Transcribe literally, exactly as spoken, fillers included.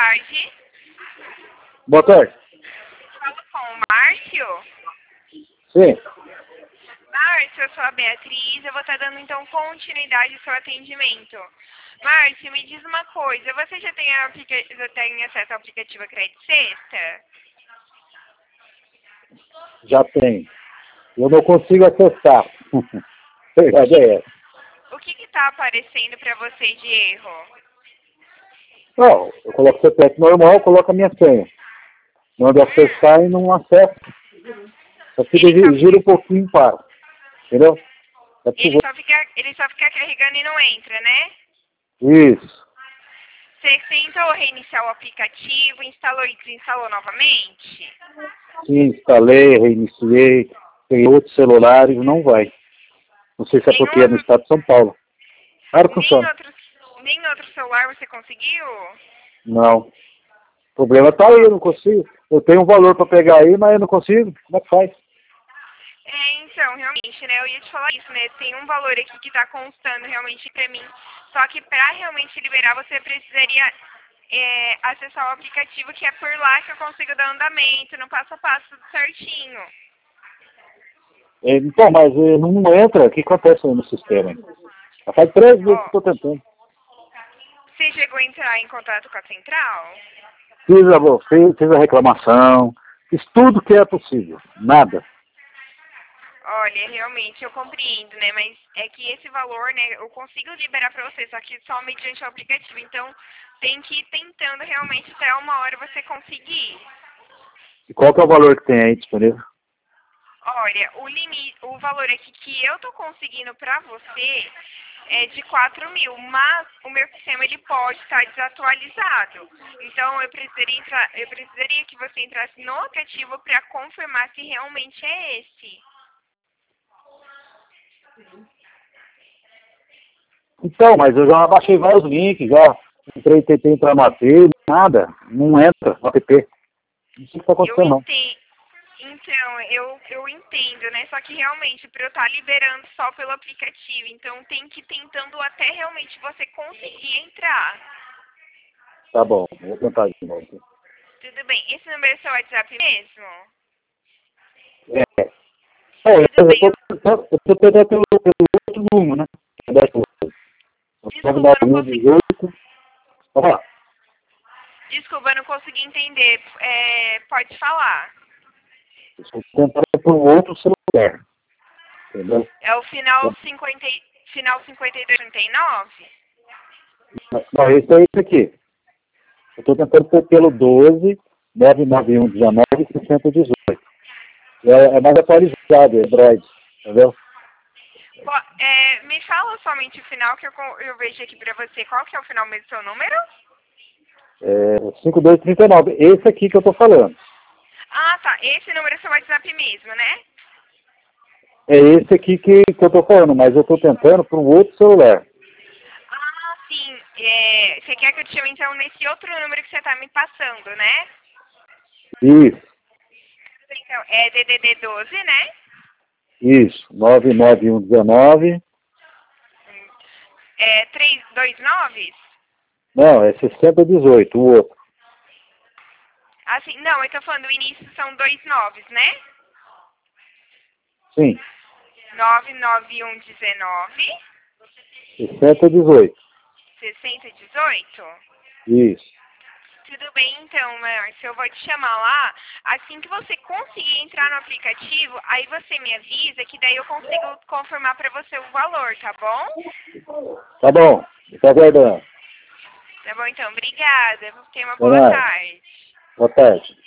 tarde. Boa tarde. Falo com o Márcio. Sim. Márcio, eu sou a Beatriz. Eu vou estar dando, então, continuidade ao seu atendimento. Márcio, me diz uma coisa. Você já tem, aplica... já tem acesso ao aplicativo Crédito Sexta? Já tem. Eu não consigo acessar. A verdade é essa. O que está aparecendo para você de erro? Não, eu coloco o C P F normal, coloco a minha senha. Mando acessar e não acesso. Só fica, Ele só, gira um pouquinho e para. Entendeu? É ele, só fica, ele só fica carregando e não entra, né? Isso. Você tentou reiniciar o aplicativo, instalou e desinstalou novamente? Sim, instalei, reiniciei. Tem outros celulares, não vai. Não sei se é porque é no estado de São Paulo. Claro que Nem funciona. outro, nem outro celular você conseguiu? Não. O problema tá aí, eu não consigo. Eu tenho um valor para pegar aí, mas eu não consigo. Como é que faz? É, então, realmente, né, eu ia te falar isso, né, tem um valor aqui que tá constando realmente pra mim, só que pra realmente liberar você precisaria é, acessar o aplicativo, que é por lá que eu consigo dar andamento, no passo a passo, tudo certinho. É, então, mas eh, não entra. O que acontece aí no sistema? Hein? Já faz três vezes que Ó, eu estou tentando. você chegou a entrar em contato com a central? Fiz a, fiz, fiz a reclamação, fiz tudo que é possível. Nada. Olha, realmente, eu compreendo, né, mas é que esse valor, né, eu consigo liberar pra você, só que só mediante o aplicativo, então tem que ir tentando realmente até uma hora você conseguir. E qual que é o valor que tem aí disponível? Olha, o limite, o valor aqui que eu tô conseguindo pra você é de quatro mil, mas o meu sistema ele pode estar desatualizado. Então eu precisaria, entrar, eu precisaria que você entrasse no aplicativo para confirmar se realmente é esse. Então, mas eu já baixei vários links, já entrei, tentei entrar no A P, nada, não entra no app. Não sei o que está Eu acontecendo, não. entendo. Então, eu, eu entendo, né? Só que realmente, para eu estar liberando só pelo aplicativo, então tem que ir tentando até realmente você conseguir entrar. Tá bom, vou tentar de novo. Tudo bem. Esse número é seu WhatsApp mesmo? É, é eu Tudo bem. estou tentando, eu tô tentando pelo, pelo outro número, né? Desculpa, eu não consegui. dezoito. Vamos lá. Desculpa, eu não consegui entender. É, pode falar. Estou tentando por outro celular. Entendeu? É o final cinquenta, e- final cinquenta e dois trinta e nove? Não, esse é esse aqui. Eu estou tentando por pelo doze, nove nove um, dezenove, sessenta, dezoito. É, é mais atualizado, é Android. Entendeu? Pô, é, me fala somente o final que eu, co- eu vejo aqui pra você. Qual que é o final mesmo do seu número? É cinquenta e dois trinta e nove. Esse aqui que eu estou falando. Ah, tá. Esse número é seu WhatsApp mesmo, né? É esse aqui que, que eu estou falando, mas eu estou tentando por um outro celular. Ah, sim. É, você quer que eu te chame então nesse outro número que você tá me passando, né? Isso, Então, é D D D doze, né? isso. nove nove um, dezenove. É três dois nove? Não, é sessenta, dezoito, o outro. Assim, não, eu tô falando, o início são dois noves, né? Sim, nove nove um dezenove, sessenta, dezoito. sessenta dezoito. Isso. Tudo bem, então, Márcio, eu vou te chamar lá. Assim que você conseguir entrar no aplicativo, aí você me avisa que daí eu consigo confirmar pra você o valor, tá bom? Tá bom, estou aguardando. Tá bom, então, obrigada. Tenha uma Até boa mais. tarde. Boa tarde.